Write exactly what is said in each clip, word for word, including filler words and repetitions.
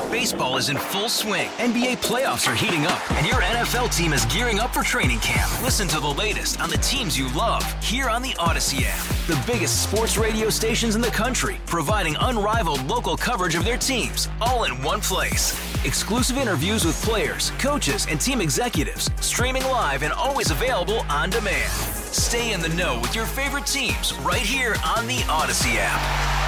Baseball is in full swing. N B A playoffs are heating up, and your N F L team is gearing up for training camp. Listen to the latest on the teams you love here on the Odyssey app. The biggest sports radio stations in the country, providing unrivaled local coverage of their teams, all in one place. Exclusive interviews with players, coaches, and team executives, streaming live and always available on demand. Stay in the know with your favorite teams right here on the Odyssey app.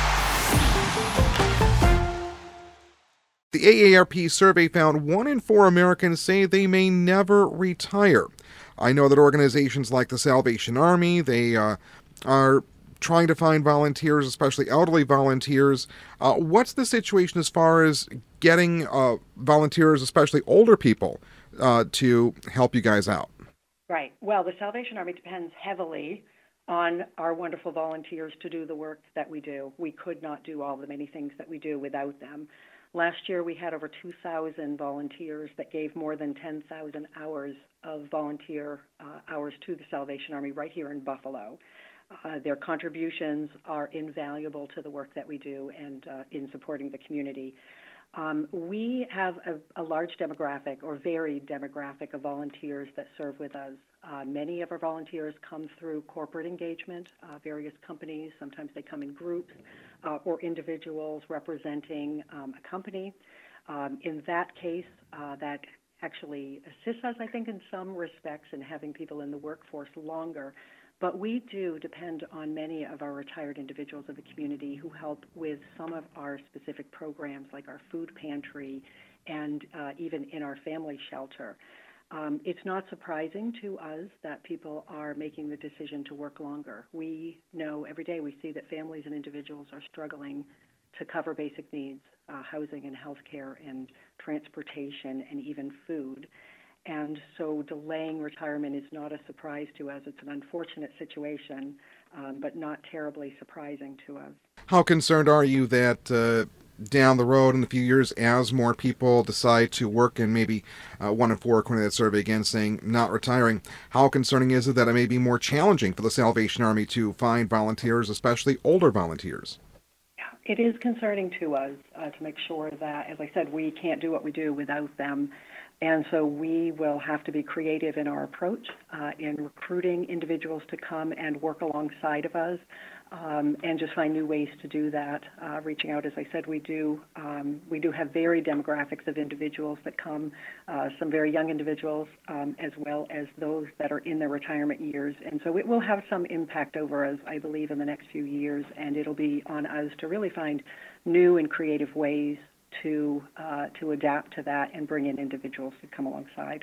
The A A R P survey found one in four Americans say they may never retire. I know that organizations like the Salvation Army, they uh, are trying to find volunteers, especially elderly volunteers. Uh, what's the situation as far as getting uh, volunteers, especially older people, uh, to help you guys out? Right. Well, the Salvation Army depends heavily on our wonderful volunteers to do the work that we do. We could not do all the many things that we do without them. Last year, we had over two thousand volunteers that gave more than ten thousand hours of volunteer uh, hours to the Salvation Army right here in Buffalo. Uh, their contributions are invaluable to the work that we do and uh, in supporting the community. Um, we have a, a large demographic, or varied demographic, of volunteers that serve with us. Uh, many of our volunteers come through corporate engagement, uh, various companies. Sometimes they come in groups uh, or individuals representing um, a company. Um, in that case, uh, that actually assists us, I think, in some respects in having people in the workforce longer. But we do depend on many of our retired individuals of the community who help with some of our specific programs, like our food pantry and uh, even in our family shelter. Um, it's not surprising to us that people are making the decision to work longer. We know every day we see that families and individuals are struggling to cover basic needs, uh, housing and health care and transportation and even food. And so delaying retirement is not a surprise to us. It's an unfortunate situation, um, but not terribly surprising to us. How concerned are you that uh, down the road in a few years, as more people decide to work, and maybe uh, one in four, according to that survey again, saying not retiring, how concerning is it that it may be more challenging for the Salvation Army to find volunteers, especially older volunteers? Yeah, it is concerning to us uh, to make sure that, as I said, we can't do what we do without them. And so we will have to be creative in our approach uh, in recruiting individuals to come and work alongside of us um, and just find new ways to do that. Uh, reaching out, as I said, we do um, we do have varied demographics of individuals that come, uh, some very young individuals um, as well as those that are in their retirement years. And so it will have some impact over us, I believe, in the next few years, and it'll be on us to really find new and creative ways to uh, to adapt to that and bring in individuals to come alongside.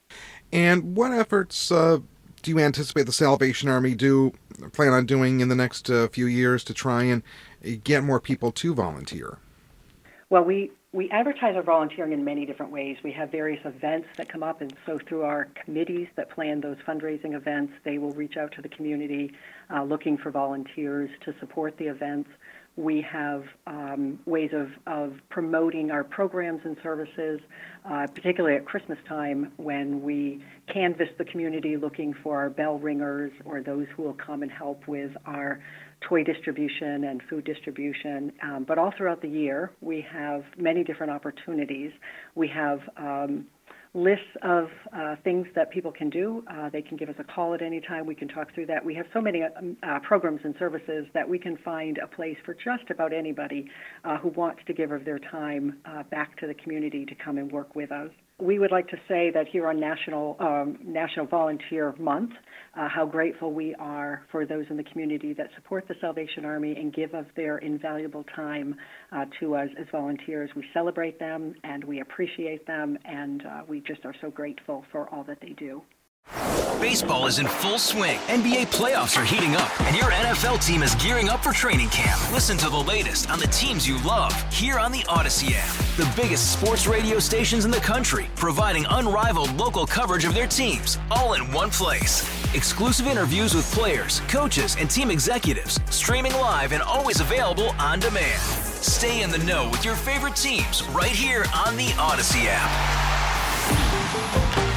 And what efforts uh, do you anticipate the Salvation Army do plan on doing in the next uh, few years to try and get more people to volunteer? Well, we, we advertise our volunteering in many different ways. We have various events that come up, and so through our committees that plan those fundraising events, they will reach out to the community uh, looking for volunteers to support the events. We have um, ways of, of promoting our programs and services, uh, particularly at Christmas time when we canvass the community looking for our bell ringers or those who will come and help with our toy distribution and food distribution. Um, but all throughout the year, we have many different opportunities. We have um, lists of uh, things that people can do. Uh, they can give us a call at any time. We can talk through that. We have so many um, uh, programs and services that we can find a place for just about anybody uh, who wants to give of their time uh, back to the community to come and work with us. We would like to say that here on National um, National Volunteer Month, uh, how grateful we are for those in the community that support the Salvation Army and give of their invaluable time uh, to us as volunteers. We celebrate them and we appreciate them, and uh, we just are so grateful for all that they do. Baseball is in full swing. N B A playoffs are heating up, and your N F L team is gearing up for training camp. Listen to the latest on the teams you love here on the Odyssey app. The biggest sports radio stations in the country, providing unrivaled local coverage of their teams, all in one place. Exclusive interviews with players, coaches, and team executives, streaming live and always available on demand. Stay in the know with your favorite teams right here on the Odyssey app.